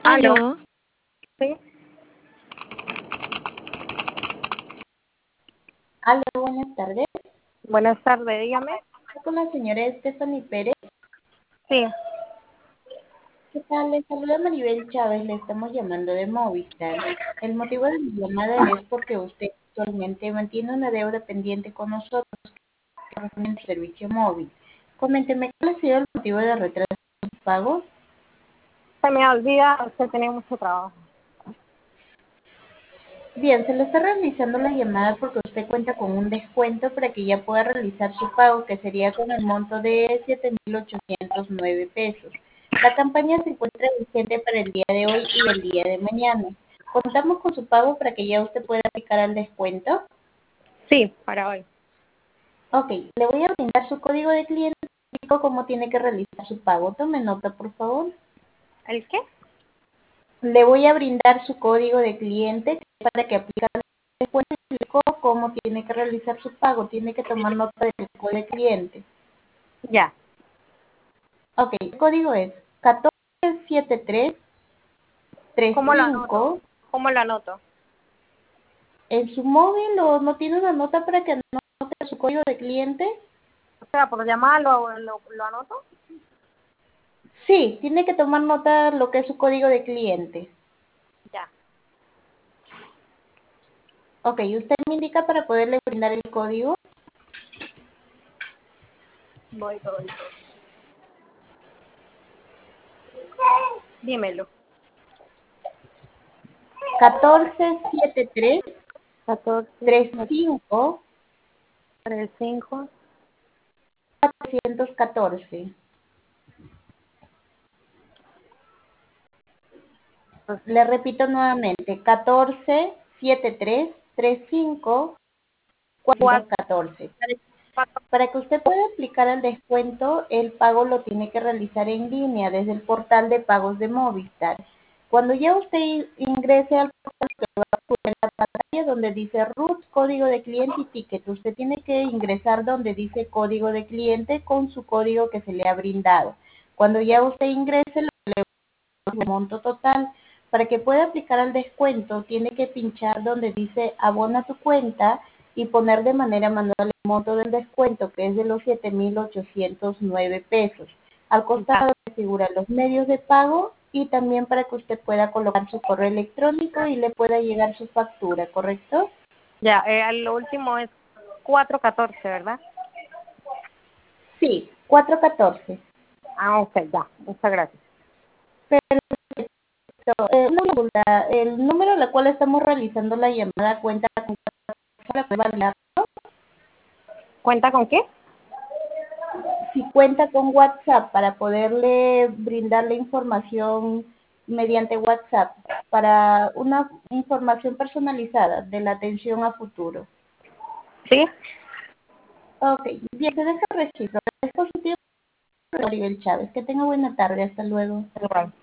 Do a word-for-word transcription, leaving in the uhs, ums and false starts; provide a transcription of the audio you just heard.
Aló, Aló, sí, Hola, buenas tardes. buenas tardes, dígame. Con la señora Stephanie Pérez. Sí, ¿Qué tal? Les saluda Maribel Chávez. Le estamos llamando de Movistar. El motivo de mi llamada es porque usted actualmente mantiene una deuda pendiente con nosotros en el servicio móvil. Coménteme, ¿cuál ha sido el motivo de retraso de sus pagos? se me olvida, usted tenía mucho trabajo. Bien, se le está realizando la llamada porque usted cuenta con un descuento para que ya pueda realizar su pago, que sería con el monto de siete mil ochocientos nueve pesos. La campaña se encuentra vigente para el día de hoy y el día de mañana. Contamos con su pago para que ya usted pueda aplicar al descuento. Sí, para hoy. Ok, le voy a brindar su código de cliente y explico cómo tiene que realizar su pago. Tome nota, por favor. ¿El qué? Le voy a brindar su código de cliente para que aplique el descuento y explico cómo tiene que realizar su pago. Tiene que tomar nota del código de cliente. Ya. Ok, el código es uno cuatro siete tres tres ¿Cómo lo anoto? cinco. ¿Cómo lo anoto? ¿En su móvil o no tiene una nota para que anote su código de cliente? O sea, por llamarlo, lo, lo anoto. Sí, tiene que tomar nota lo que es su código de cliente. Ya. Ok, usted me indica para poderle brindar el código. Voy, voy. Dímelo. uno cuatro siete tres catorce, tres cinco tres, cinco. cuatrocientos catorce. Le repito nuevamente, uno cuatro siete tres tres cinco cuatrocientos Cuatro, catorce. cuatro. Para que usted pueda aplicar el descuento, el pago lo tiene que realizar en línea desde el portal de pagos de Movistar. Cuando ya usted ingrese al portal, que va a poner en la pantalla donde dice root, código de cliente y ticket, usted tiene que ingresar donde dice código de cliente con su código que se le ha brindado. Cuando ya usted ingrese, le el monto total. Para que pueda aplicar al descuento, tiene que pinchar donde dice abona tu cuenta y poner de manera manual el monto del descuento, que es de los siete mil ochocientos nueve pesos. Al Ya. costado figuran los medios de pago y también para que usted pueda colocar su correo electrónico y le pueda llegar su factura, ¿correcto? Ya, eh, lo último es cuatro catorce, ¿verdad? Sí, cuatro catorce. Ah, ok, ya. Muchas gracias. Eh, una pregunta, el número al cual estamos realizando la llamada cuenta con para poder validar. ¿Cuenta con qué? Si cuenta con WhatsApp para poderle brindar la información mediante WhatsApp para una información personalizada de la atención a futuro. Sí. Ok, bien, se deja registro. Es positivo, Maribel Chávez. Que tenga buena tarde. Hasta luego. Igual.